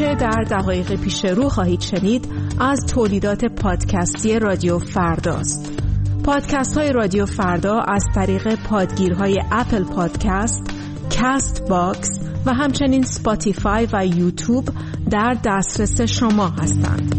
آنچه در دقایق پیش رو خواهید شنید از تولیدات پادکستی رادیو فرداست. پادکست های رادیو فردا از طریق پادگیرهای اپل پادکست، کست باکس و همچنین سپاتیفای و یوتیوب در دسترس شما هستند.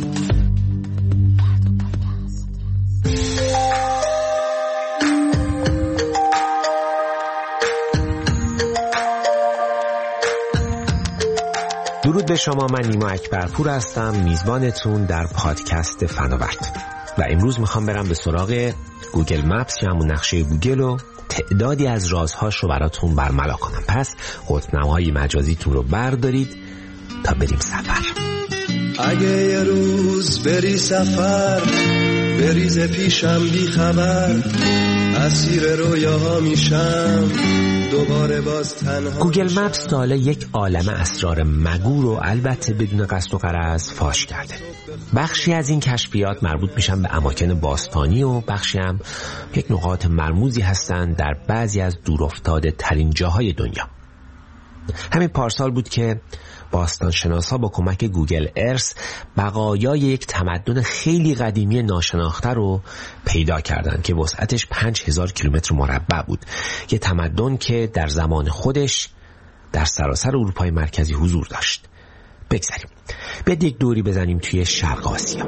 درود به شما، من نیما اکبرپور هستم، میزبانتون در پادکست فناورد. و امروز میخوام برم به سراغ گوگل مپس یا همون نقشه گوگل و تعدادی از رازهاش رو براتون برملا کنم. پس قطب‌نماهای مجازیتون رو بردارید تا بریم سفر. اگه یه روز بری سفر، بریز پیشم بی خبر، اسیر رویاها میشم دوباره باز تنها. گوگل مپس تا حالا یک عالمه اسرار مگو رو البته بدون قصد و غرض فاش کرده. بخشی از این کشفیات مربوط میشن به اماکن باستانی و بخشی هم یک نقاط مرموزی هستند در بعضی از دورافتاده ترین جاهای دنیا. همین پارسال بود که باستانشناسا با کمک گوگل ارث بقایای یک تمدن خیلی قدیمی ناشناخته رو پیدا کردند که وسعتش 5000 کیلومتر مربع بود. یه تمدن که در زمان خودش در سراسر اروپای مرکزی حضور داشت. بگذاریم بیاید یک دوری بزنیم توی شرق آسیا.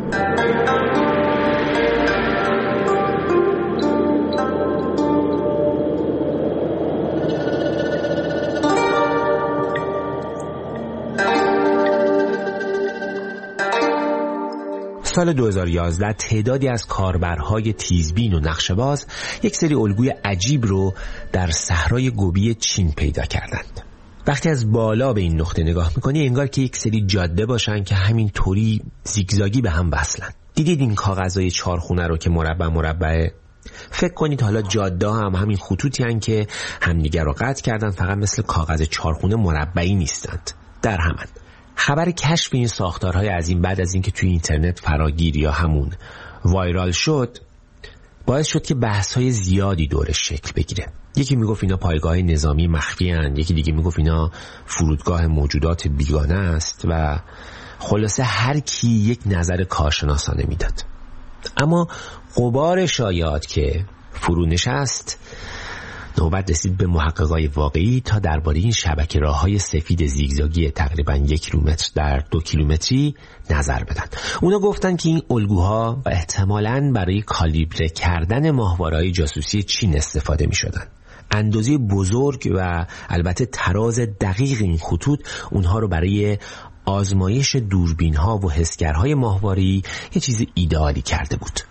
سال 2011 تعدادی از کاربرهای تیزبین و نقشه‌باز یک سری الگوی عجیب رو در صحرای گوبی چین پیدا کردند. وقتی از بالا به این نقطه نگاه میکنی انگار که یک سری جاده باشن که همین طوری زیگزاگی به هم وصلن. دیدید این کاغذهای چهارخونه رو که مربع؟ فکر کنید حالا جاده هم همین خطوطی هن که همدیگر رو قطع کردن، فقط مثل کاغذ چهارخونه مربعی نیستند. در همن خبر کشف این ساختارهای عظیم بعد از اینکه توی اینترنت فراگیر یا همون وایرال شد، باعث شد که بحث‌های زیادی دورش شکل بگیره. یکی میگفت اینا پایگاه نظامی مخفی هستند، یکی دیگه میگفت اینا فرودگاه موجودات بیگانه است و خلاصه هر کی یک نظر کارشناسانه میداد. اما غبار شایعات که فرو نشست، نوبت رسید به محققای واقعی تا درباره این شبکه راه‌های سفید زیگزاگی تقریباً 1 کیلومتر در 2 کیلومتری نظر بدن. اونا گفتن که این الگوها احتمالاً برای کالیبره کردن ماهواره‌های جاسوسی چین استفاده می‌شدن. اندازه بزرگ و البته تراز دقیق این خطوط اونها رو برای آزمایش دوربین‌ها و حسگرهای ماهواره‌ای یه چیز ایدئالی کرده بود.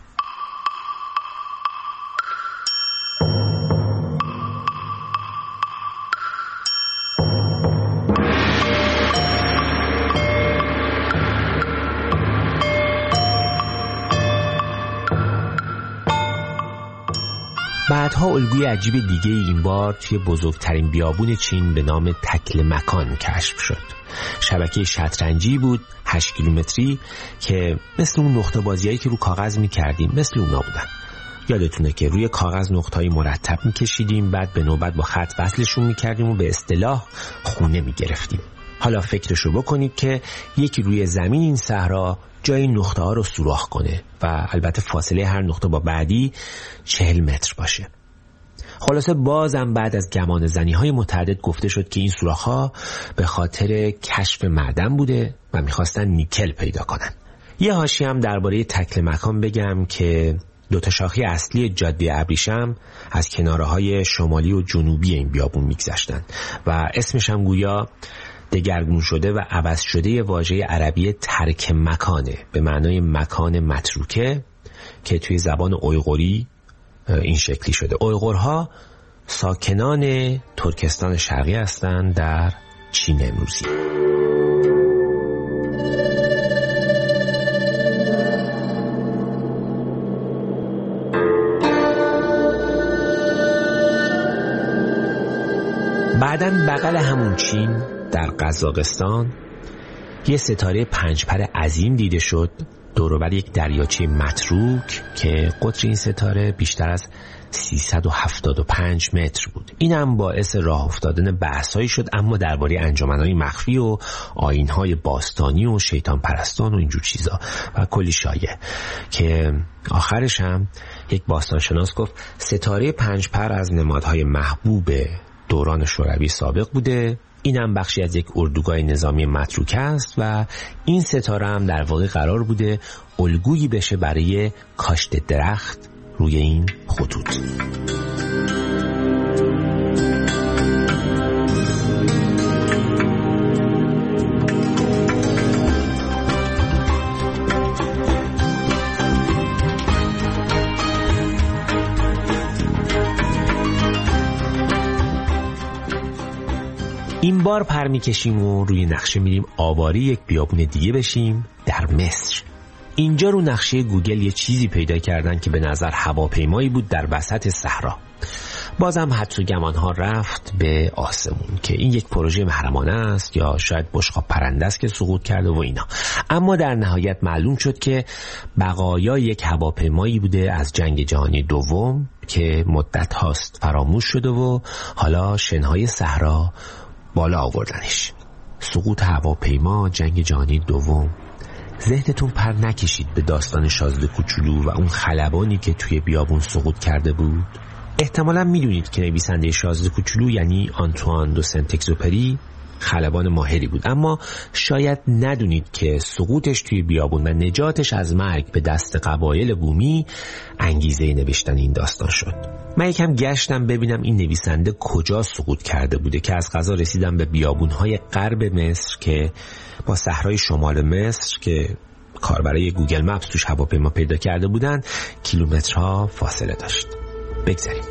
بعدها الگوی عجیب دیگه این بار توی بزرگترین بیابون چین به نام تکل مکان کشف شد. شبکه شطرنجی بود 8 کیلومتری که مثل اون نقطه بازیایی که رو کاغذ می‌کردیم مثل اونا بودن. یادتونه که روی کاغذ نقطه‌های مرتب می‌کشیدیم، بعد به نوبت با خط وصلشون می‌کردیم و به اصطلاح خونه می‌گرفتیم. حالا فکرشو بکنید که یکی روی زمین این صحرا جای نقطه ها رو سوراخ کنه و البته فاصله هر نقطه با بعدی 40 متر باشه. خلاصه بازم بعد از گمان زنی های متعدد گفته شد که این سوراخ ها به خاطر کشف معدن بوده و میخواستن نیکل پیدا کنن. یه حاشیه هم درباره تکل مکان بگم که 2 شاخه اصلی جاده ابریشم از کناره‌های شمالی و جنوبی این بیابون میگذشتن و اسمش هم گویا دگرگون شده و عوض شده واژه عربی ترک مکانه به معنای مکان متروکه که توی زبان اویغوری این شکلی شده. اویغورها ساکنان ترکستان شرقی هستند در چین امروزی. بعداً بغل همون چین در قزاقستان یه ستاره 5 پر عظیم دیده شد. دوروبر یک دریاچه متروک که قطر این ستاره بیشتر از 375 متر بود. این هم باعث راه افتادن بحثایی شد، اما درباره انجمنهای مخفی و آیین‌های باستانی و شیطان پرستان و اینجور چیزا و کلی شایعه که آخرش هم یک باستانشناس گفت ستاره 5 پر از نمادهای محبوب دوران شوروی سابق بوده. این هم بخشی از یک اردوگاه نظامی متروک است و این ستاره هم در واقع قرار بوده الگویی بشه برای کاشت درخت روی این خطوط. این بار پر میکشیم و روی نقشه میریم آواری یک بیابون دیگه بشیم در مصر. اینجا رو نقشه گوگل یه چیزی پیدا کردن که به نظر هواپیمایی بود در وسط صحرا. بازم حدس و گمان‌ها رفت به آسمون که این یک پروژه محرمانه است یا شاید بشقاب پرنده است که سقوط کرده و اینا. اما در نهایت معلوم شد که بقایای یک هواپیمایی بوده از جنگ جهانی دوم که مدت هاست فراموش شده و حالا شنهای صحرا بالا آوردنش. سقوط هواپیما، جنگ جهانی دوم. ذهنتون پر نکشید به داستان شازده کوچولو و اون خلبانی که توی بیابون سقوط کرده بود؟ احتمالا میدونید که نویسنده شازده کوچولو یعنی آنتوان دو سنت اگزوپری خلبان ماهری بود، اما شاید ندونید که سقوطش توی بیابون و نجاتش از مرگ به دست قبایل بومی انگیزه نوشتن این داستان شد. من یکم گشتم ببینم این نویسنده کجا سقوط کرده بوده که از قضا رسیدم به بیابون‌های غرب مصر که با صحرای شمال مصر که کاربرای گوگل مپس توش هواپیما پیدا کرده بودن کیلومترها فاصله داشت. بگذاریم.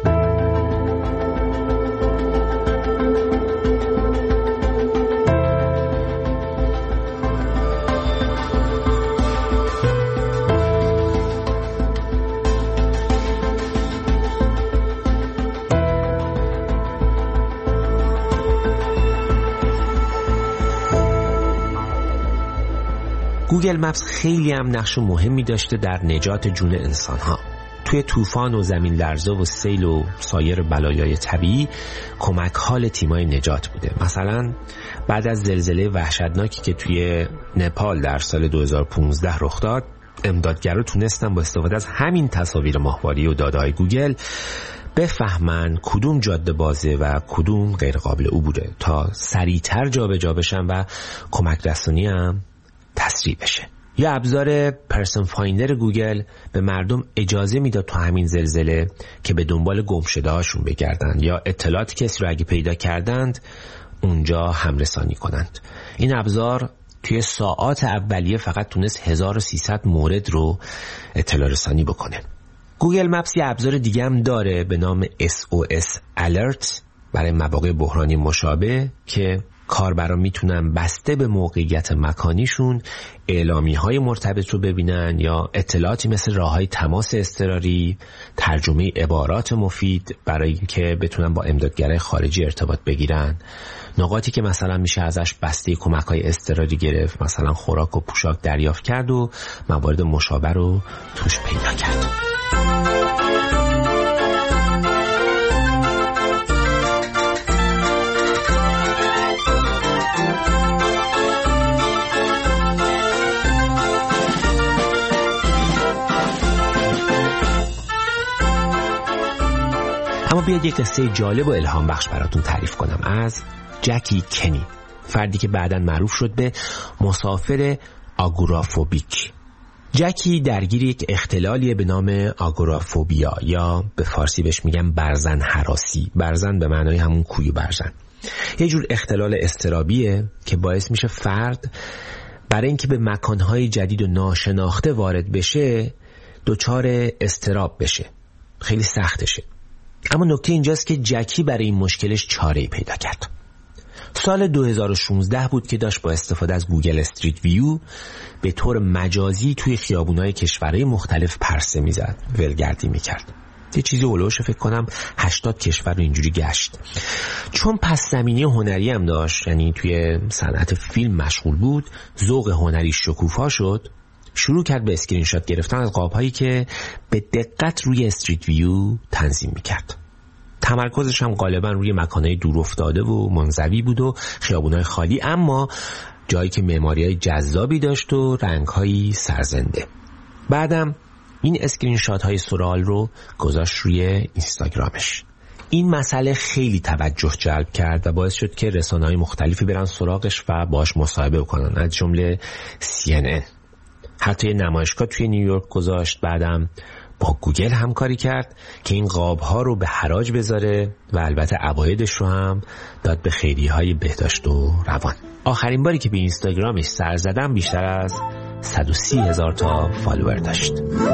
گوگل مپس خیلی هم نقش مهمی داشته در نجات جون انسان‌ها. توی طوفان و زمین لرزه و سیل و سایر بلایای طبیعی کمک حال تیمای نجات بوده. مثلا بعد از زلزله وحشتناکی که توی نپال در سال 2015 رخ داد، امدادگرا تونستن با استفاده از همین تصاویر ماهواری و داده‌های گوگل بفهمن کدوم جاده بازه و کدوم غیر قابل عبوره تا سریعتر جابجا بشن و کمک رسانی هم تسریع بشه. یا ابزار پرسن فایندر گوگل به مردم اجازه میداد تو همین زلزله که به دنبال گمشده هاشون بگردن یا اطلاعات کسی رو اگه پیدا کردند اونجا همرسانی کنند. این ابزار توی ساعات اولیه فقط تونست 1300 مورد رو اطلاع رسانی بکنه. گوگل مپس یه ابزار دیگه هم داره به نام SOS Alert برای مواقع بحرانی مشابه که کاربران میتونن بسته به موقعیت مکانیشون اعلامیه‌های مرتبط رو ببینن یا اطلاعاتی مثل راه‌های تماس اضطراری، ترجمه عبارات مفید برای اینکه بتونن با امدادگرای خارجی ارتباط بگیرن، نقاطی که مثلا میشه ازش بسته کمک‌های اضطراری گرفت، مثلا خوراک و پوشاک دریافت کرد و موارد مشابه رو توش پیدا کرد. اما بیاید یک قصه جالب و الهام بخش براتون تعریف کنم از جکی کنی، فردی که بعداً معروف شد به مسافر آگورافوبیک. جکی درگیر یک اختلالیه به نام آگورافوبیا یا به فارسی بهش میگن برزن هراسی. برزن به معنای همون کوی برزن. یه جور اختلال اضطرابیه که باعث میشه فرد برای اینکه به مکانهای جدید و ناشناخته وارد بشه دچار اضطراب بشه. خیلی سختشه. اما نکته اینجاست که جکی برای این مشکلش چاره‌ای پیدا کرد. سال 2016 بود که داشت با استفاده از گوگل استریت ویو به طور مجازی توی خیابونای کشورهای مختلف پرسه میزد، ولگردی میکرد. یه چیزی اولوش فکر کنم 80 کشور رو اینجوری گشت. چون پس زمینه هنری هم داشت، یعنی توی صنعت فیلم مشغول بود، ذوق هنری شکوفا شد، شروع کرد به اسکرین شات گرفتن از قاب‌هایی که به دقت روی استریت ویو تنظیم می‌کرد. تمرکزش هم غالبا روی مکان‌های دور افتاده و منزوی بود و خیابون‌های خالی، اما جایی که معماری‌های جذابی داشت و رنگ‌های سرزنده. بعدم این اسکرین شات‌های سورئال رو گذاشت روی اینستاگرامش. این مسئله خیلی توجه جلب کرد و باعث شد که رسانه‌های مختلفی برن سراغش و باهاش مصاحبه کنن، از جمله CNN. حتی نمایشگاه توی نیویورک گذاشت. بعدم با گوگل همکاری کرد که این قاب‌ها رو به حراج بذاره و البته عوایدش رو هم داد به خیریه‌های بهداشت و روان. آخرین باری که به اینستاگرامش سر زدم بیشتر از 130,000 تا فالوور داشت.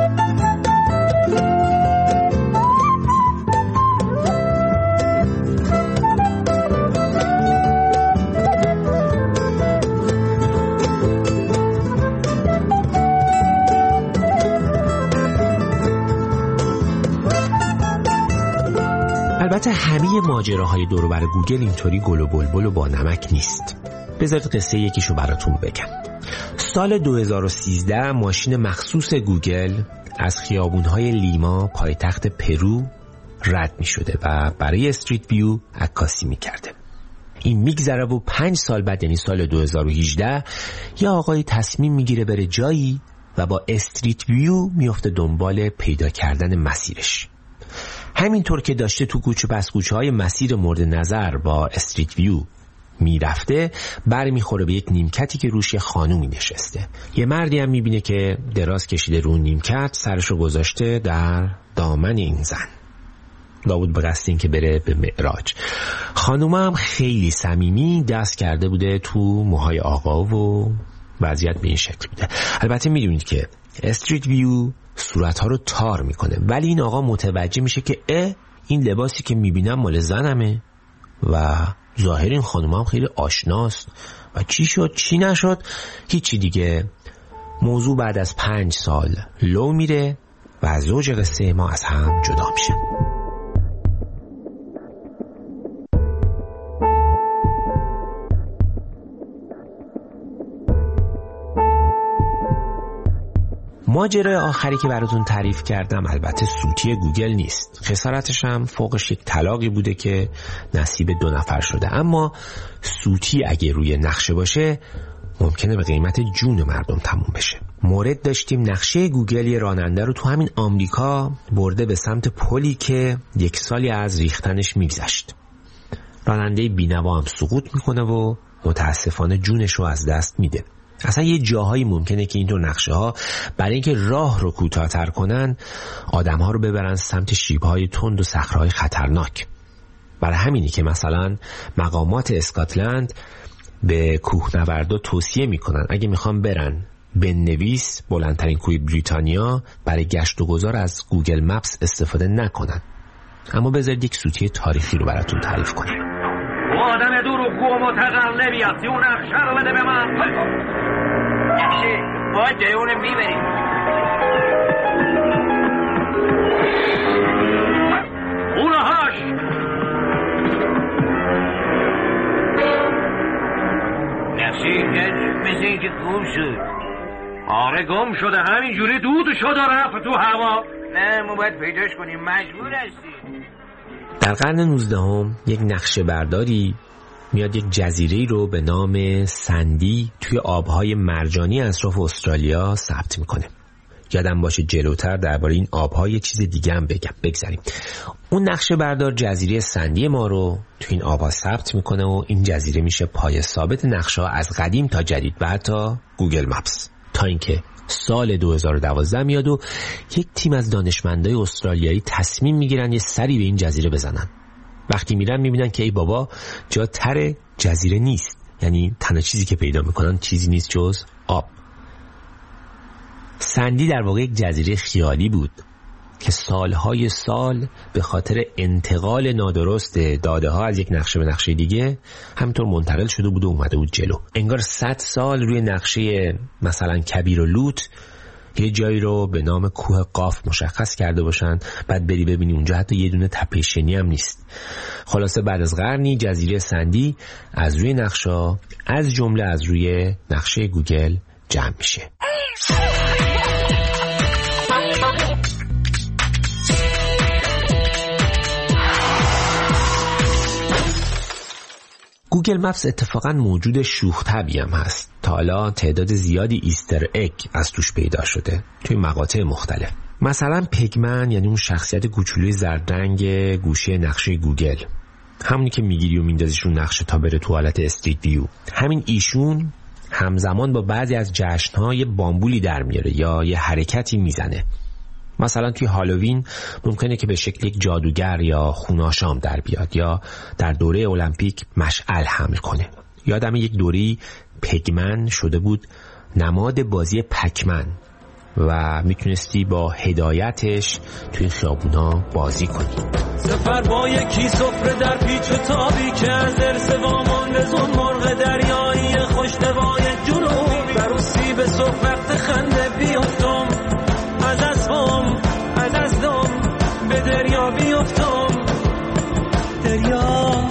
البته همه ماجراهای دور و بر گوگل اینطوری گل و بلبل و با نمک نیست. بذارید قصه یکیشو براتون بگم. سال 2013 ماشین مخصوص گوگل از خیابونهای لیما پایتخت پرو رد می شده و برای استریت ویو عکاسی می کرده. این میگذره و 5 سال بعد، یعنی سال 2018، یه آقای تصمیم میگیره بره جایی و با استریت ویو میفته دنبال پیدا کردن مسیرش. همینطور که داشته تو کوچه پس کوچه های مسیر مورد نظر با استریت ویو میرفته، برمیخوره به یک نیمکتی که روش یه خانومی نشسته. یه مردی هم میبینه که دراز کشیده رو نیمکت، سرشو گذاشته در دامن این زن، لابد به قصد این که بره به معراج. خانوم هم خیلی صمیمی دست کرده بوده تو موهای آقا و وضعیت به این شکل بوده. البته میدونید که استریت ویو صورتها رو تار میکنه، ولی این آقا متوجه میشه که این لباسی که میبینم مال زنمه و ظاهر این خانوم هم خیلی آشناست. و چی شد چی نشد هیچی دیگه. موضوع بعد از 5 سال لو میره و زوج قصه ما از هم جدا میشه. ماجرای آخری که براتون تعریف کردم البته سوتی گوگل نیست. خسارتش هم فوقش یک طلاقی بوده که نصیب 2 نفر شده. اما سوتی اگه روی نقشه باشه ممکنه به قیمت جون مردم تموم بشه. مورد داشتیم نقشه گوگل یه راننده رو تو همین آمریکا برده به سمت پلی که 1 سالی از ریختنش میگذشت. راننده بینوا هم سقوط میکنه و متاسفانه جونش رو از دست میده. اصلا یه جاهایی ممکنه که اینطور نقشه ها برای اینکه راه رو کوتاه‌تر کنن آدم ها رو ببرن سمت شیب‌های تند و صخره‌های خطرناک. برای همینی که مثلا مقامات اسکاتلند به کوهنوردا توصیه میکنن اگه میخوان برن بنویس بلندترین کوه بریتانیا، برای گشت و گذار از گوگل مپس استفاده نکنن. اما بذارید یک سوتی تاریخی رو براتون تعریف کنم. آدم دروغگو و متقلبی هستی، اون نقشه رو بده به من. نقشه باید جای اونم میبریم. اونهاش نقشه مثل اینکه گم شد. آره گم شده، همینجوری دود شد و رفت تو هوا. نه ما باید پیداش کنیم، مجبور هستیم. در قرن 19 یک نقشه برداری میاد یک جزیره‌ای رو به نام سندی توی آبهای مرجانی اطراف استرالیا ثبت میکنه. یادم باشه جلوتر درباره این آبها یه چیز دیگه هم بگذاریم. اون نقشه بردار جزیره سندی ما رو توی این آبها ثبت میکنه و این جزیره میشه پایه ثابت نقشه از قدیم تا جدید و حتی گوگل مپس. تا اینکه سال 2012 میاد و یک تیم از دانشمندای استرالیایی تصمیم میگیرن یه سری به این جزیره بزنن. وقتی میرن میبینن که ای بابا جا تر جزیره نیست، یعنی تنها چیزی که پیدا میکنن چیزی نیست جز آب. سندی در واقع یک جزیره خیالی بود که سالهای سال به خاطر انتقال نادرست داده ها از یک نقشه به نقشه دیگه همینطور منتقل شده بود و اومده بود جلو. انگار 100 سال روی نقشه مثلا کبیر و لوت یه جایی رو به نام کوه قاف مشخص کرده باشن، بعد بری ببینی اونجا حتی یه دونه تپه شنی هم نیست. خلاصه بعد از قرنی جزیره سندی از روی نقشه، از جمله از روی نقشه گوگل، جمع میشه. گوگل مپس اتفاقا موجود شوخ طبعی هم هست. تا حالا تعداد زیادی ایستر اگ از توش پیدا شده توی مقاطع مختلف. مثلا پگمن، یعنی اون شخصیت کوچولوی زردرنگ گوشه نقشه گوگل، همونی که میگیری و میندازیش رو نقشه تا بره تو حالت استریت ویو، همین ایشون همزمان با بعضی از جشن‌های بامبولی در میاره یا یه حرکتی میزنه. مثلا توی هالووین ممکنه که به شکل یک جادوگر یا خوناشام در بیاد، یا در دوره المپیک مشعل حمل کنه. یادم یک دوری پگمن شده بود نماد بازی پکمن و میتونستی با هدایتش توی خیابونا بازی کنی. سفر با یکی سفره در پیچ و تابی که از ارث وامانده زون مرغ دریایی خوشنوای جنوبی بروسی به صبح وقت خنده بیفتم از اسبم به دریا بیفتم. دریا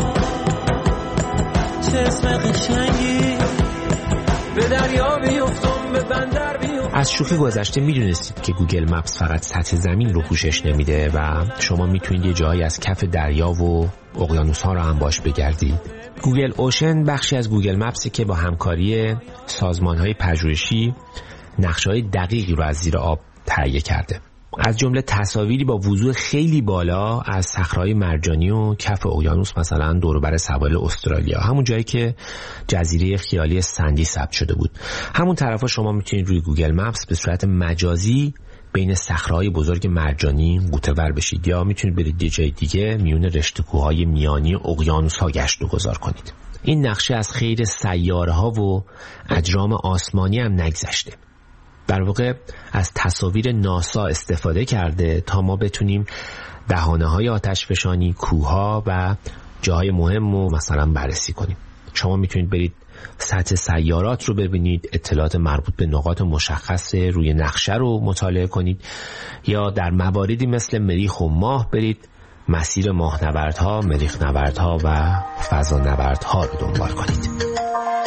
چه اسم قشنگی، به دریا بیفتم به بندر بیفتم. از شوخی گذشته میدونستید که گوگل مپس فقط سطح زمین رو پوشش نمیده و شما میتونید یه جایی از کف دریا و اقیانوس ها رو هم باش بگردید. گوگل اوشن بخشی از گوگل مپسه که با همکاری سازمان های پژوهشی نقشه های دقیقی رو از زیر آب تهیه کرده، از جمله تصاویری با وضوح خیلی بالا از صخره‌های مرجانی و کف اقیانوس، مثلا دور و بر سواحل استرالیا، همون جایی که جزیره خیالی سندی ثبت شده بود. همون طرفا شما میتونید روی گوگل مپس به صورت مجازی بین صخره‌های بزرگ مرجانی غوطه‌ور بشید، یا میتونید برید یه جای دیگه میون رشته کوه‌های میانی اقیانوس‌ها گشت و گذار کنید. این نقشه از خیر سیاره‌ها و اجرام آسمانی هم نگذشته. در واقع از تصاویر ناسا استفاده کرده تا ما بتونیم دهانه‌های آتشفشانی، کوه‌ها و جاهای مهم رو مثلا بررسی کنیم. شما میتونید برید سطح سیارات رو ببینید، اطلاعات مربوط به نقاط مشخص روی نقشه رو مطالعه کنید، یا در مواردی مثل مریخ و ماه برید مسیر ماهنوردها، مریخ‌نوردها و فضانوردها رو دنبال کنید.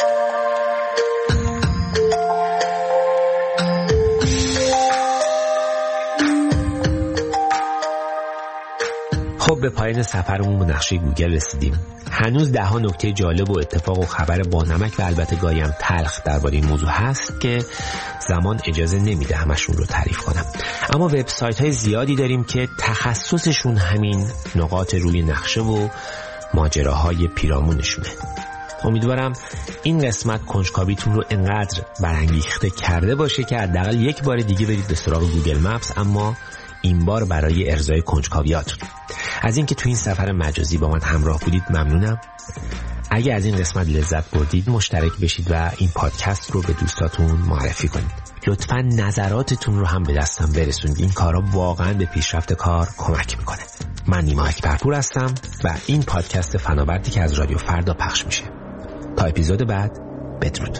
خب به پایان سفرمون به نقشه گوگل رسیدیم. هنوز ده ها نکته جالب و اتفاق و خبر با نمک و البته گاهی هم تلخ درباره این موضوع هست که زمان اجازه نمیده همشون رو تعریف کنم. اما وبسایت های زیادی داریم که تخصصشون همین نقاط روی نقشه و ماجراهای پیرامونشونه. امیدوارم این قسمت کنجکاویتون رو انقدر برانگیخته کرده باشه که حداقل یک بار دیگه برید به سراغ گوگل مپس، اما این بار برای ارضای کنجکاویاتون. از اینکه تو این سفر مجازی با من همراه بودید ممنونم. اگه از این قسمت لذت بردید مشترک بشید و این پادکست رو به دوستاتون معرفی کنید. لطفاً نظراتتون رو هم به دستم برسونید. این کارا واقعاً به پیشرفت کار کمک میکنه. من نیما اکبرپور هستم و این پادکست فناوردی که از رادیو فردا پخش میشه. تا اپیزود بعد، بدرود.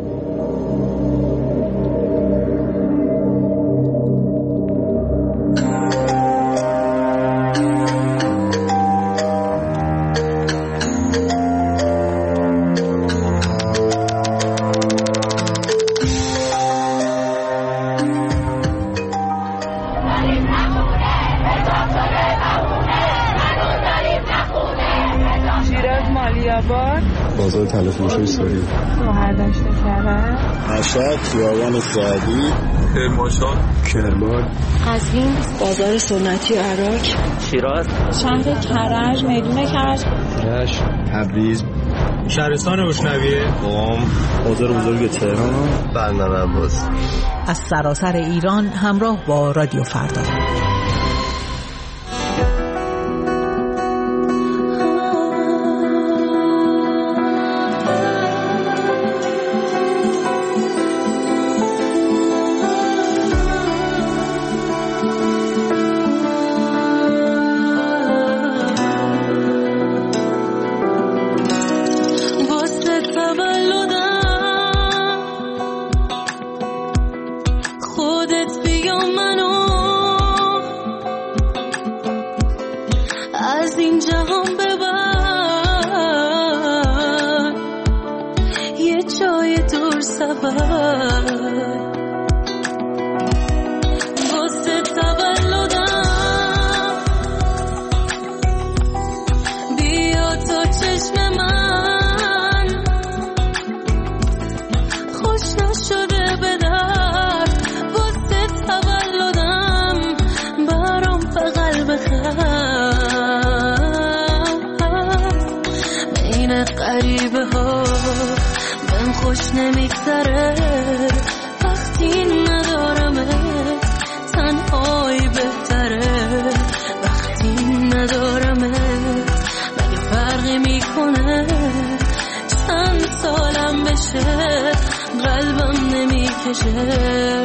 بازار تلفروشی سوری شهرداشت شهر مشهد خیابان سعدی کرمان قزوین بازار سنتی عراق شیراز شهر کرج میدون کرج رشت تبریز شهرستان روشنویه قم بازار بزرگ تهران بندر عباس. از سراسر ایران همراه با رادیو فردا. یه جای دور سفر خوش نمیگذره وقتی ندارمت، تنهایی بهتره وقتی ندارمت. مگه فرقی میکنه چند سالم بشه قلبم نمیکشه.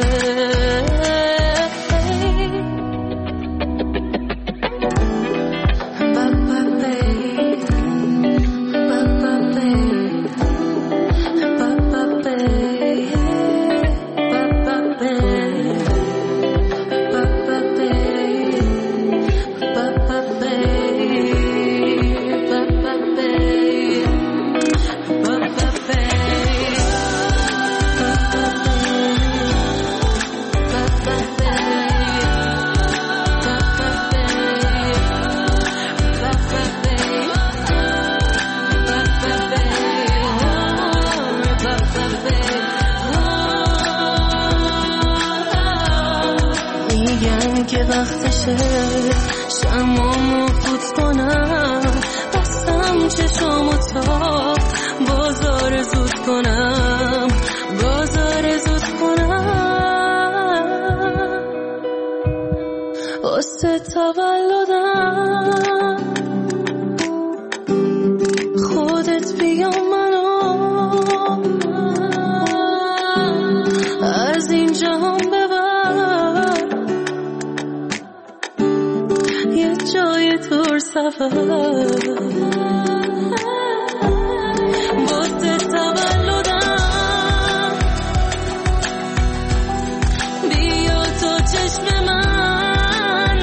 که وقتشه شمامو فوت کنم، بستم چشامو تا بازار زود کنم، بازار زود کنم. واسه تولدم خودت بیا منو از این جهان جای دور سفر. واسه تولدم بیا تو چشم من،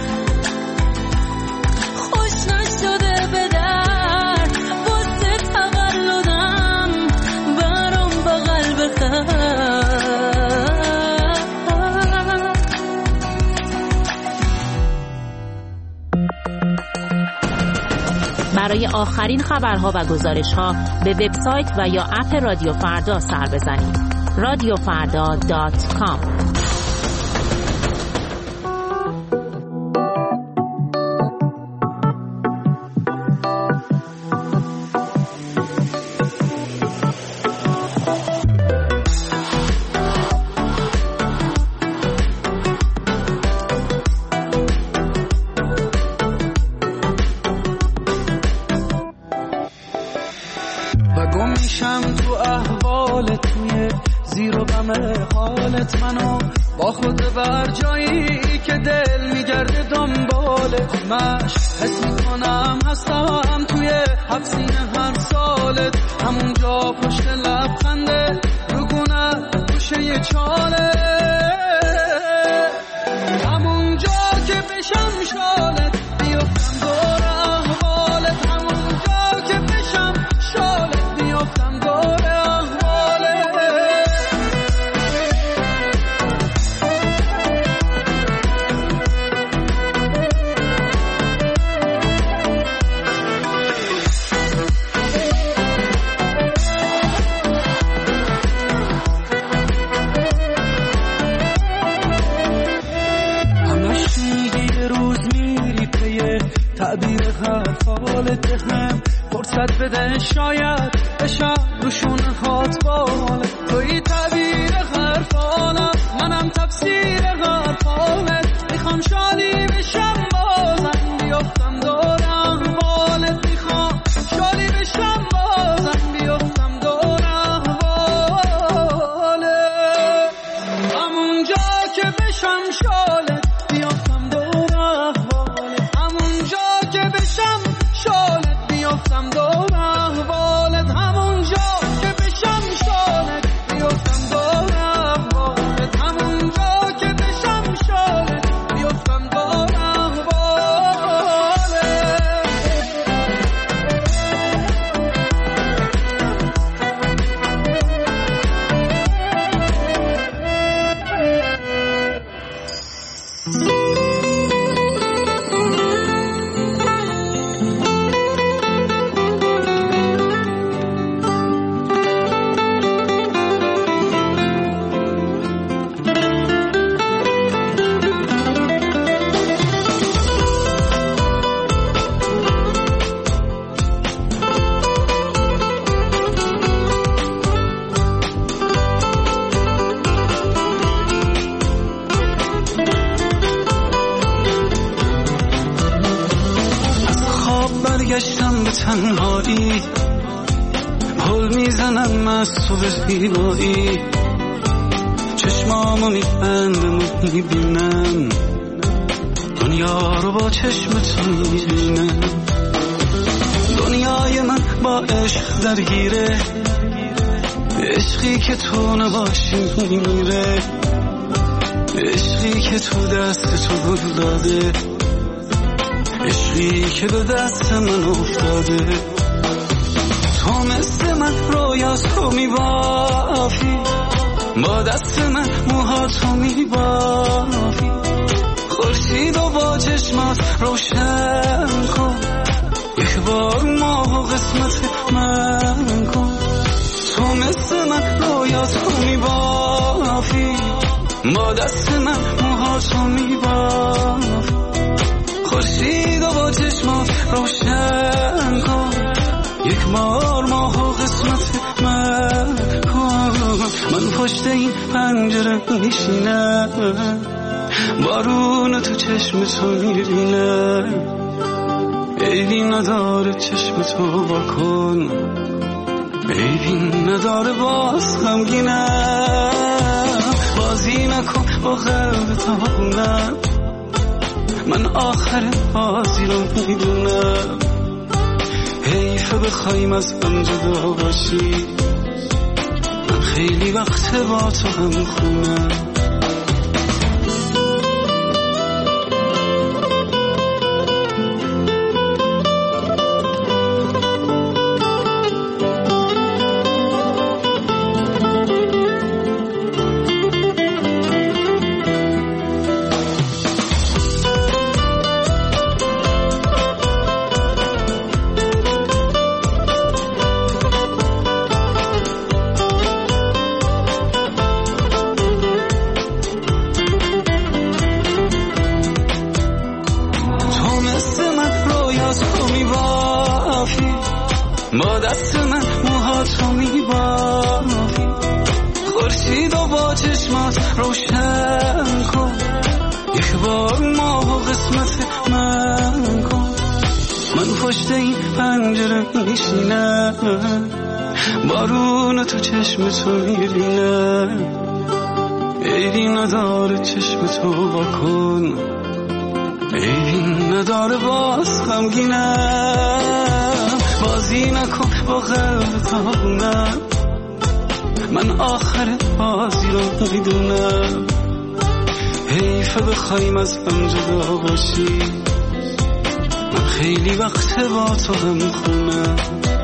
خوش نشده به در. واسه تولدم برام بغل بخر. برای آخرین خبرها و گزارش‌ها به وبسایت و یا اپ رادیو فردا سر بزنید. radiofarda.com. منو با خود بر جایی که دل میگرده دنبالت، مش حس میکنم هستم توی حبسین هر سالت، همونجا پشت لبخنده رگونه گوشه یه چاله، همونجا که بشم شالت بیفتم دور احوالت، همونجا که بشم شالت بیفتم دور تعبیر حرفالت هم فرصت بده شاید بشم روشون هات بالت، توی تعبیر حرفالم منم تفسیر حرفالت، میخوام شادی بشم بازم بیفتم دور احوالت، میخوام شادی بشم بازم بیفتم دور احوالت، همونجا که بشم شالت بیفتم دور احوالت، همونجا که بشم شالت بیفتم دور احوالت، همونجا که بشم شالت بیفتم دور احوالت، همونجا که بشم شالت بیفتم دور برگشتم به تنهایی، پل میزنم از تو به زیبایی، چشمامو میبندم و میبینم دنیا رو با چشم تو میبینم. دنیای من با عشق درگیره، عشقی که تو نباشی میمیره، عشقی که تو دست تو گل داده، عشقی که به دست من افتاده. تو مثل من رویا تو میبافی، با دست من موها تو میبافی، خورشید و با چشمات روشن کن، یک بار ماه و قسمت من کن. تو مثل من رویا تو میبافی، با دست من موها تو میبافی، خورشید و با چشمات روشن کن، یک بار ماه و قسمت من کن. من پشت این پنجره میشینم، بارون تو چشم تو میبینم، عیبی نداره چشم تو واکن، عیبی نداره باز غمگینم. بازی نکن با قلب تاونم، من آخر بازی رو میدونم. حیفه بخوایم از من جدا باشی، من خیلی وقت با تو هم خونم. با دست من موها تو میبافی، خورشید و با چشمات روشن کن، یک بار ماه و قسمت من کن. من پشت این پنجره میشینم، بارون تو چشم تو میبینم، عیبی نداره چشم تو واکن، عیبی نداره باز غمگینم. بازی نکن با قلب تاونم، من آخر بازی رو میدونم. حیفه بخوایم از هم جدا باشی، من خیلی وقت با تو هم خونم.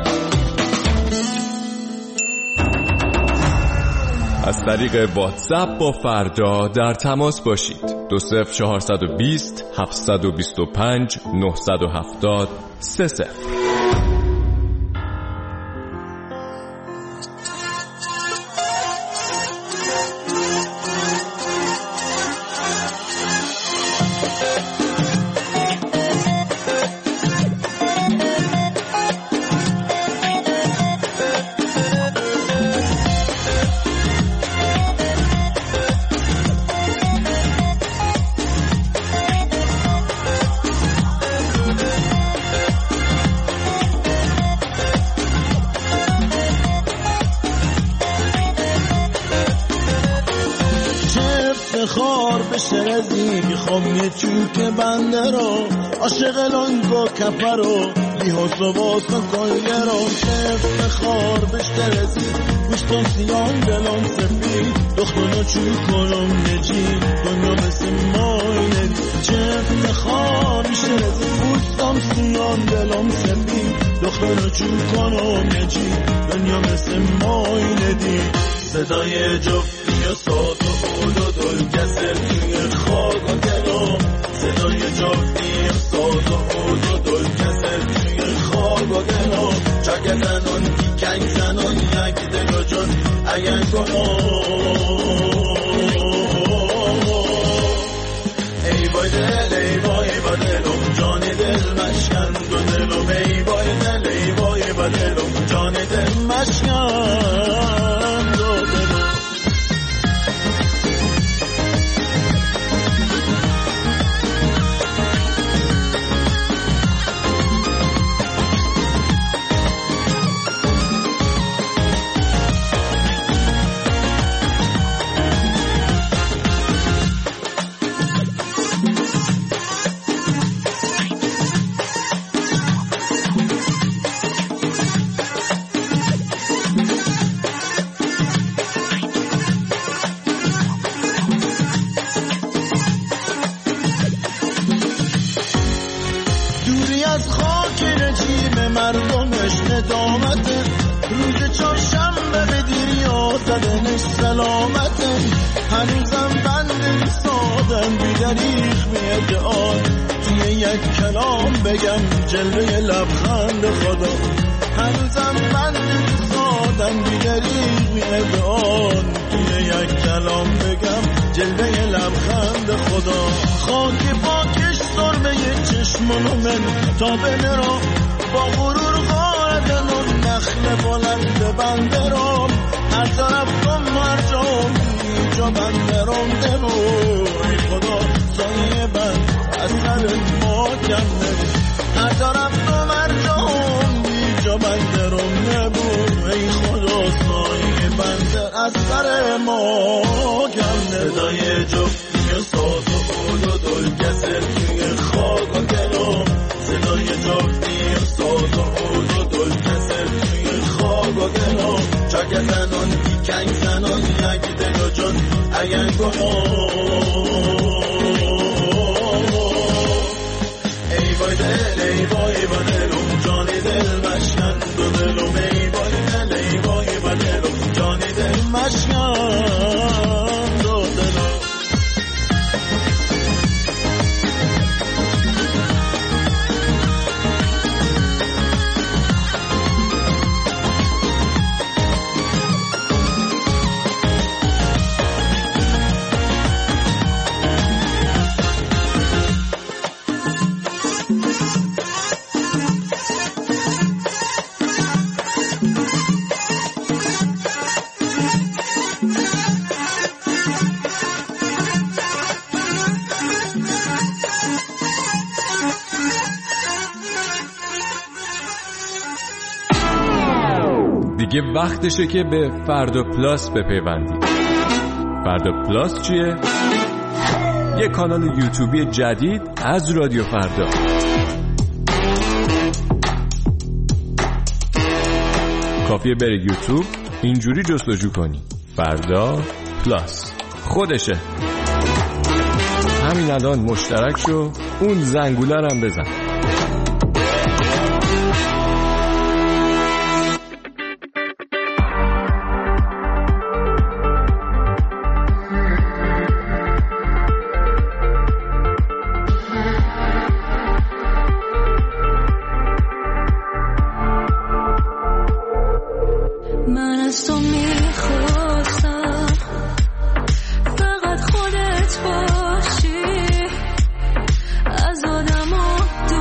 از طریق واتساپ با فردا در تماس باشید. 20420 725 970 30. خار بشه رزی میخوام یه چوک بنده رو، عاشق لنگو کپه رو بیهاس و باسا کلگه رو. چفت خار بشه رزی پوشتم سیان دلم سفید، دختانو چوک کنم نجی دنیا مثل مای ندی. چفت خار بشه رزی پوشتم سیان دلم سفید، دختانو چوک کنم نجی دنیا مثل مای ندی. صدای جفتی و ساز و بود و دل کسر توی خاک و دلم، صدای جفتی و ساز و بود و دل کسر توی خاک و دلم. چکه زنون کی کنگ زنون یک دل و جن اگر کنم. ای بای دل ای بای با دلم جان دل مشکن دو دلم. ای بای دل ای بای با دلم جان دل مشکن. من بی‌دریغ می‌ادعان توی یک کلام بگم جلوه لبخند خدا هنوزم من دوستادم بی‌دریغ می‌ادعان توی یک کلام بگم جلوه لبخند خدا خاک پاکش سرمه چشمانو من تا بنرام با غرور قاعدن و نخل بلند بنده رام هر طرف کن مرجام اینجا بنده رام دبو ای خدا سایه بند از سر ما کم نبو هر طرف کن مرجام اینجا بنده رام نبو ای خدا سایه بنده از سر ما کم نبو صدای جفتی ساز و بود و دل کسر توی خاک و گلام صدای جفتی ساز و بود و دل کسر توی خاک و گلام چاک زنان بیکنگ زنان یک دل و جان اگر گناه ای بای دل ای بای دلم جانی دل مشکن دو دلم ای بای دل ای بای دلم جانی دل مشکن دو دلم دیگه وقتشه که به فردا پلاس بپیوندید. فردا پلاس چیه؟ یه کانال یوتیوبی جدید از رادیو فردا. کافیه بری یوتیوب اینجوری جستجو کنی فردا پلاس خودشه. همین الان مشترک شو اون زنگوله هم بزن. فقط خودت باشی از آدم ها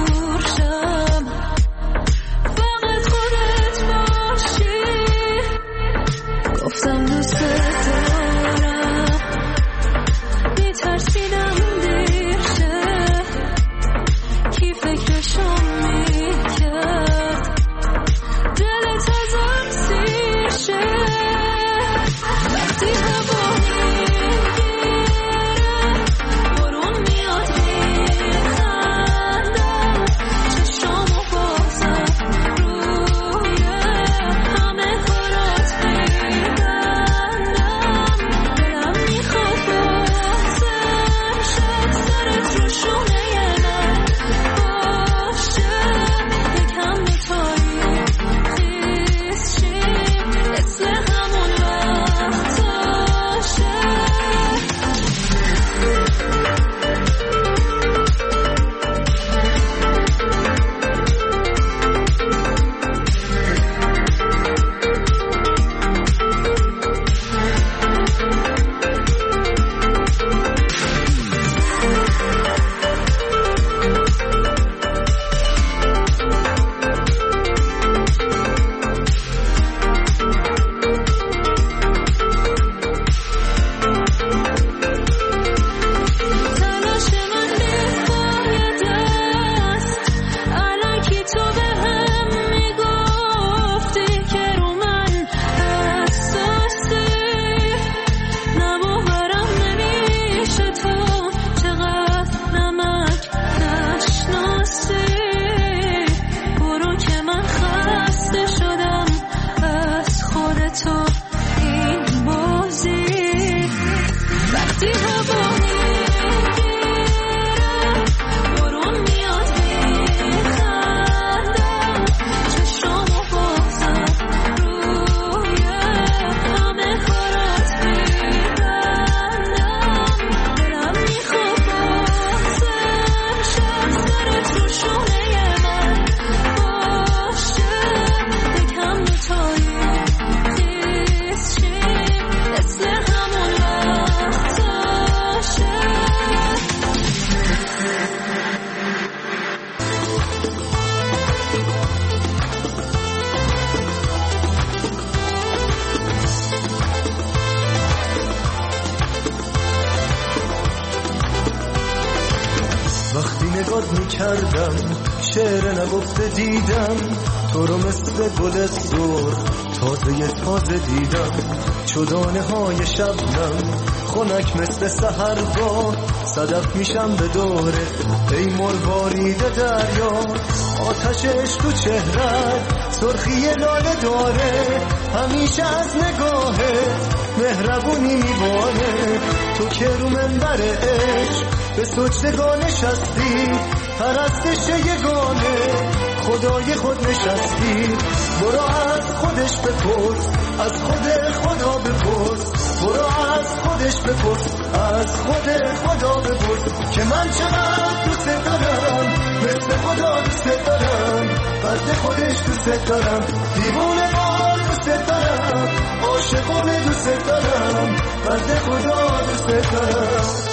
وقتی نگات میکردم شعر نگفته دیدم تو رو مثل گل سرخ تازه دیدم چدانه های شبنم خنک مثل سحرگاه صدف میشم به دوره ای مروارید دریا آتش عشق تو چهرت سرخی لاله داره همیشه از نگاهت مهربونی میباره تو که رو منبر عشق به سجدگاه نشستی پرستش یگانه خدای خود نشستی برو از خودش بپرس از خود خدا بپرس برو از خودش بپرس از خود خدا بپرس که من چقدر دوست دارم مثل خدا دوست دارم بنده خودش دوست دارم دیوونه بار دوست دارم عاشقانه دوست دارم بنده خدا دوست دارم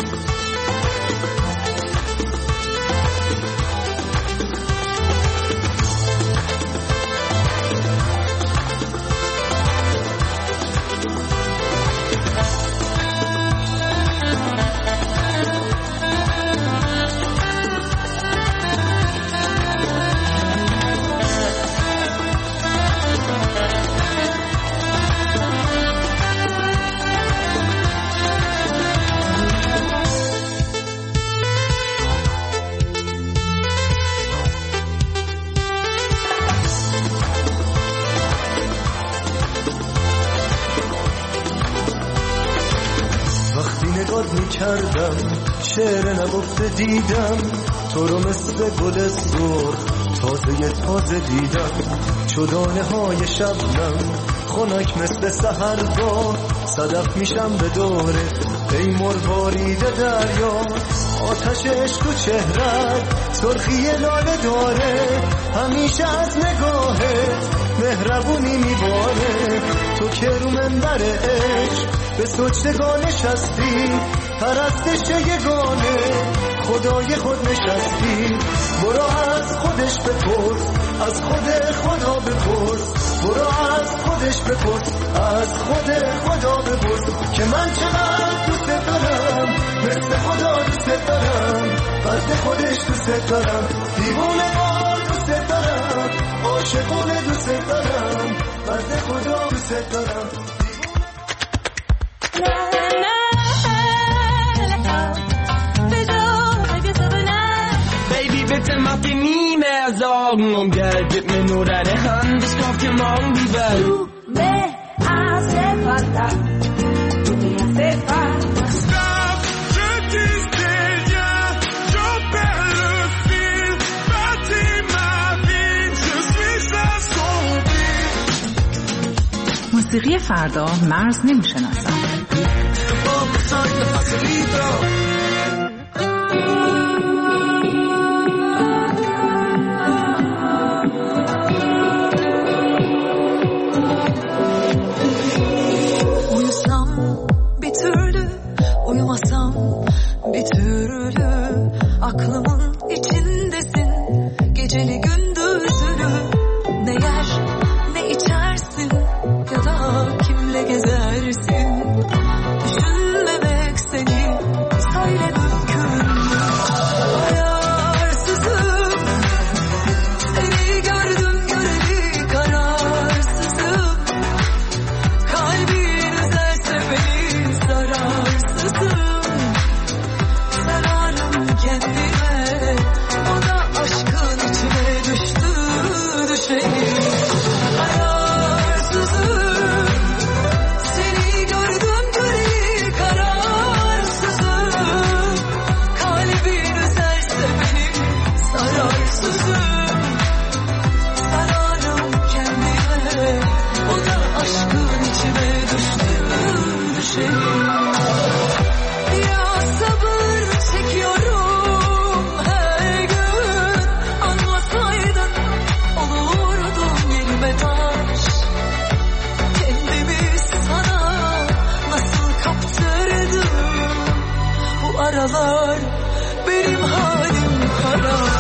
کردم شعر نگفته دیدم تو رو مثل گل سرخ تازه دیدم چدانه های شبنم خنک مثل سحرگاه صدف میشم به دوره ای مروارید دریا آتش عشق تو چهرت سرخی لاله داره همیشه از نگاهت مهربونی میباره تو که رو منبر عشق به سجدگاه نشستی پرستش یگانه خدای خود نشستی برو از خودش بپرس از خود خدا بپرس برو از خودش بپرس از خود خدا بپرس که من چقدر دوست دارم مثل خدا دوست دارم بنده خودش دوست دارم دیوونه بار دوست دارم عاشقانه دوست دارم بنده خدا دوست دارم Bitte mach dir nie mehr Sorgen um Geld, gib mir nur deine Hand, ich kauf dir morgen die Welt. Du me hace falta, tu me hace falta. Stop, je disais rien, je perds le fil, bâtis ma vie, je suis assombri. موسیقی فردا مرز نمیشناسم. Bir türlü aklımın içindesin geceli gündüzlü ne yer ne içersin ya da kimle gezersin düşünmemek seni söyle mümkün mü ayarsızım seni gördüm göreli kararsızım kalbin üzerse beni zararsızım kendime o da aşkın içine düştü düşeyim ayarsızım seni gördüm göreli kararsızım kalbin üzerse beni zararsızım zararım kendime o da aşkın içine düştü düşeyim ya sabır çekiyorum her gün anlasaydın olurdum yerime taş kendimi sana nasıl kaptırdım bu aralar benim halim harap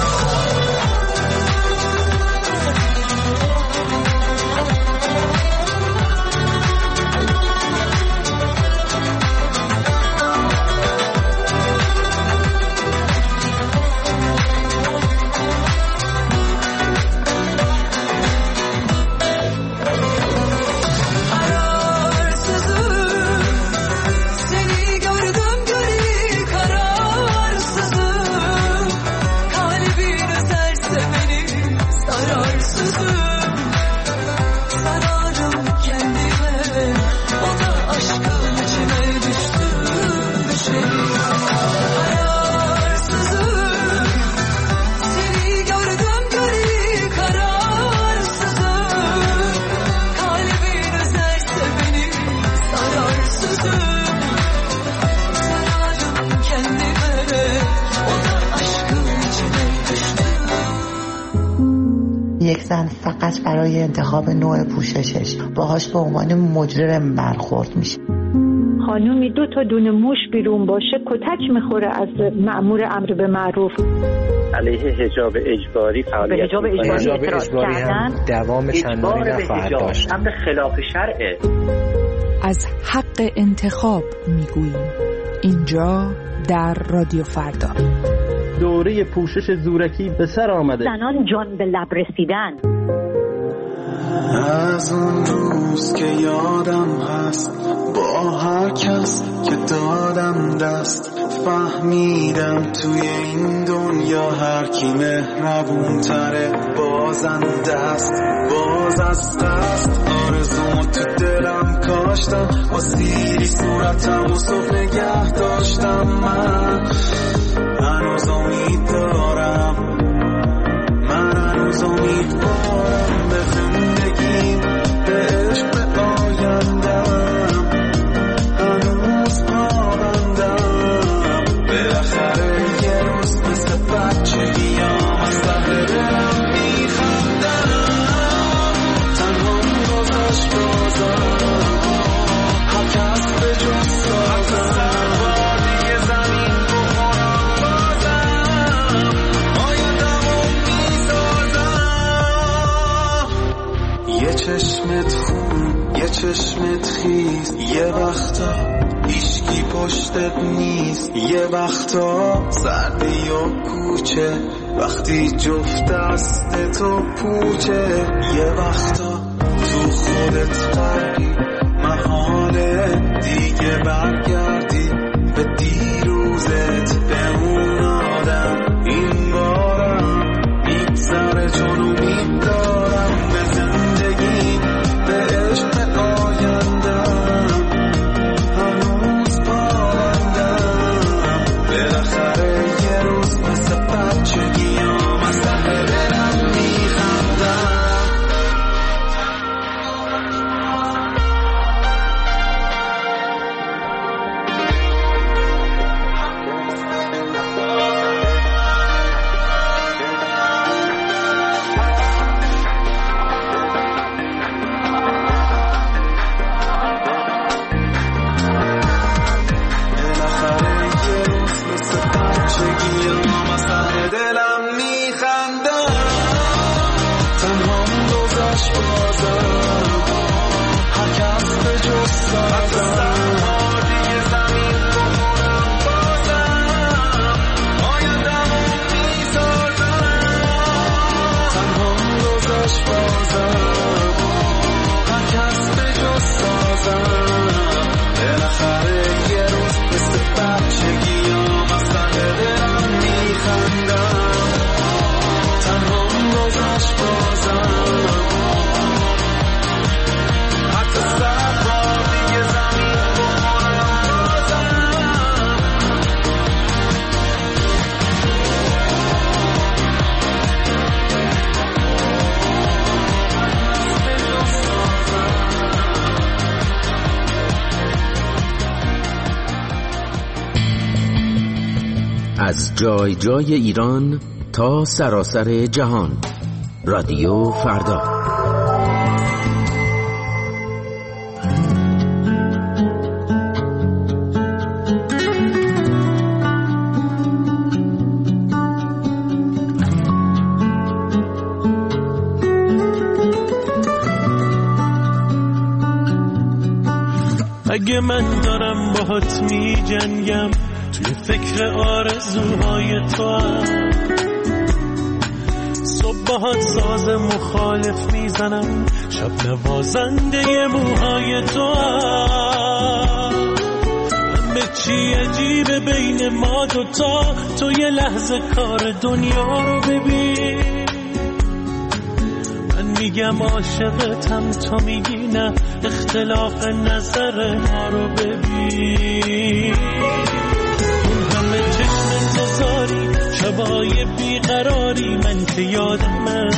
یک زن فقط برای انتخاب نوع پوششش باهاش به عنوان مجرم برخورد میشه. خانومی 2 تا دونه موش بیرون باشه کتک میخوره از مأمور امر به معروف. علیه حجاب اجباری فعالیت حجاب اجباری هم دوام چندانی نخواهد داشت. امر خلاف شرعه. از حق انتخاب میگوییم اینجا در رادیو فردا. دوره پوشش زورکی به سر آمده. زنان جان به لب رسیدن. از اون روز که یادم هست با هر کس که دادم دست فهمیدم توی این دنیا هر کی مهربون تره بازنده است. باز از قصد آرزومو تو دلم کاشتم با سیری صورتم و صبح نگه داشتم. من هنوز امید دارم، من هنوز امیدوارم به زندگیم، به عشق، به آیندم. هنوز پابندم بالاخره یه روز مثل بچگیام از ته دلم میخندم. تنها گذشت بازم هر کس به جز سازم وادی زمین بخورم بازم آیندمو میسازم. یه چشمت خون، یه چشمت خیز، یه وقتا هیچکی پشتت نیست، یه وقتا سردی و کوچه وقتی جفت دست تو پوچه، یه وقتا تو خودت غرقی محاله دیگه برگردی به دیروزت، به اون آدم. این بارم میگذره چون امید دارم به زندگی، به عشق، به آیندم. هنوز پابندم بالاخره یه روز مثل بچگیام از ته دلم میخندم. از جای جای ایران تا سراسر جهان، رادیو فردا. اگه من دارم باهات می جنگم توی فکر آرزوهای تو هم، صبح باهات ساز مخالف میزنم، شب نوازنده موهای تو هم. همه چی عجیبه بین ما دوتا، تو یه لحظه کار دنیا رو ببین. من میگم عاشقتم، تو میگی نه، اختلاف نظر ما رو ببین. انتظاری شبای بیقراری من که یادمه،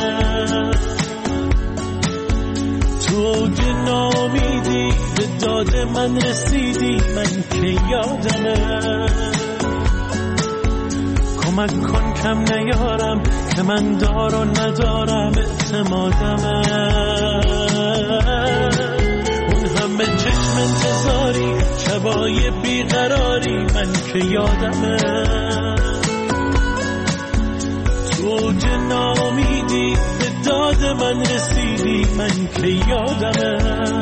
تو اوج نامیدی به داد من رسیدی من که یادمه. کمک کن کم نیارم که من دار و ندارم اعتمادمه. اون همه چشم انتظاری شبای بیقراری من که یادمه. تو ناامیدی به داد من رسیدی من که یادمه.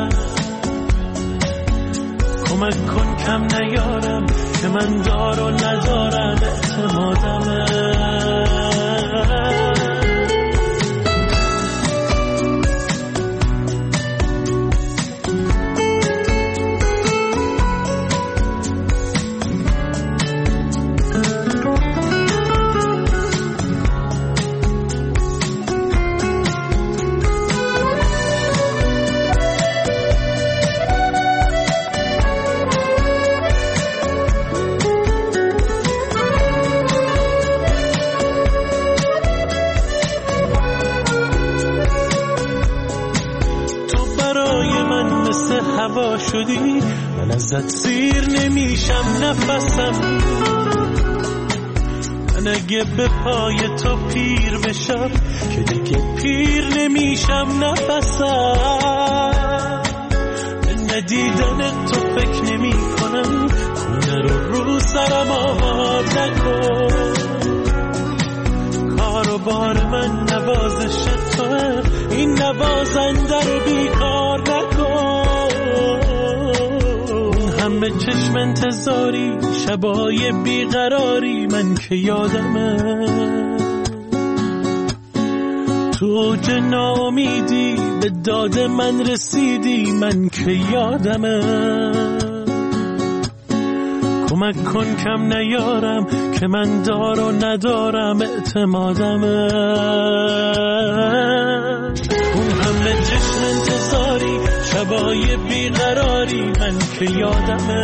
کمک کن کم نیارم که من دار و ندارم اعتمادمه. هوا شدی من ازت سیر نمیشم نفسم. من اگه به پای تو پیر بشم که دیگه پیر نمیشم نفسم. به ندیدن تو فکر نمی کنم خونه رو سرم آوار نکن. کار و بار من نوازش توه این نوازنده رو بیکار نکن. همه چشم انتظاری شبای بیقراری من که یادمه. تو اوج ناامیدی به داد من رسیدی من که یادمه. کمک کن کم نیارم که من دار و ندارم اعتمادمه. اون همه چشم انتظاری شبای بیقراری من که یادمه.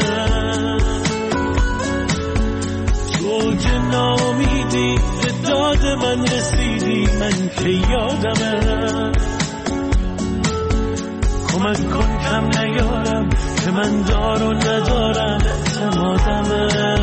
تو اوج ناامیدی به داد من رسیدی من که یادمه. کمک کن کم نیارم که من دار و ندارم اعتمادمه.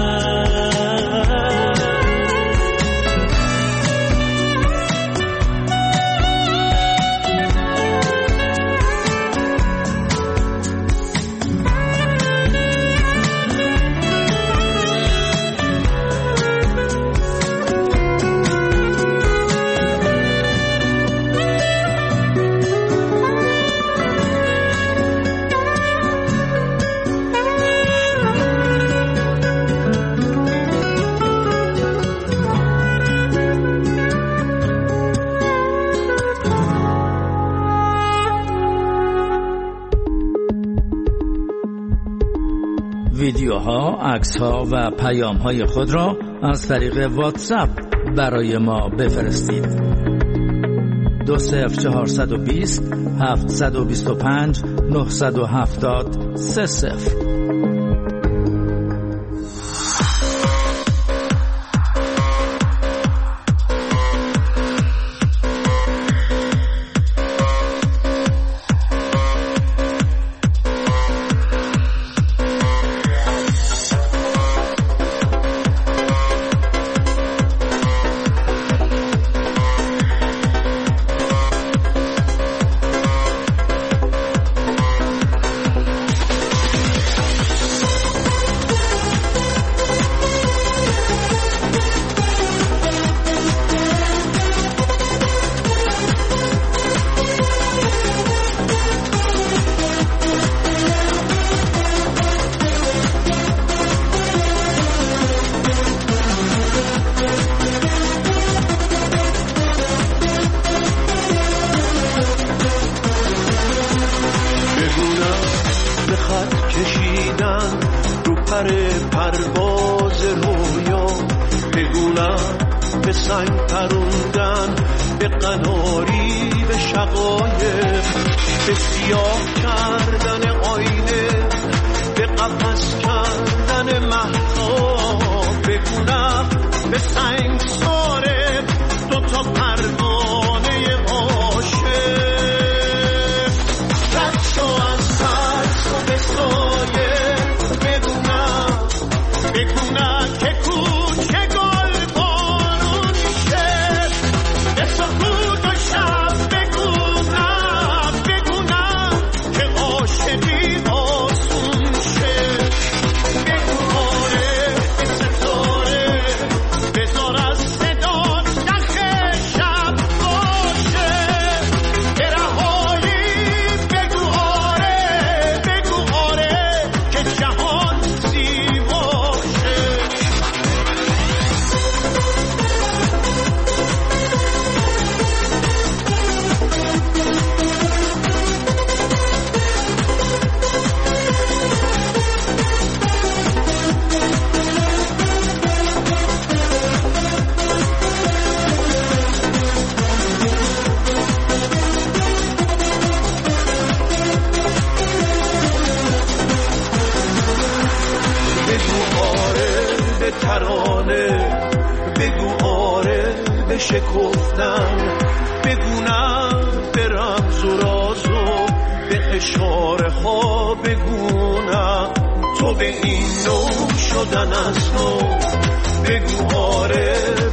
ویدیوها، عکس‌ها و پیام‌های خود را از طریق واتساپ برای ما بفرستید. 20420 725 970 30. بگونا که کوچه گل بشکفتم بگونم به رمز و رازو به اشاره ها بگونم تو به این نوع شدن از نو بگو آره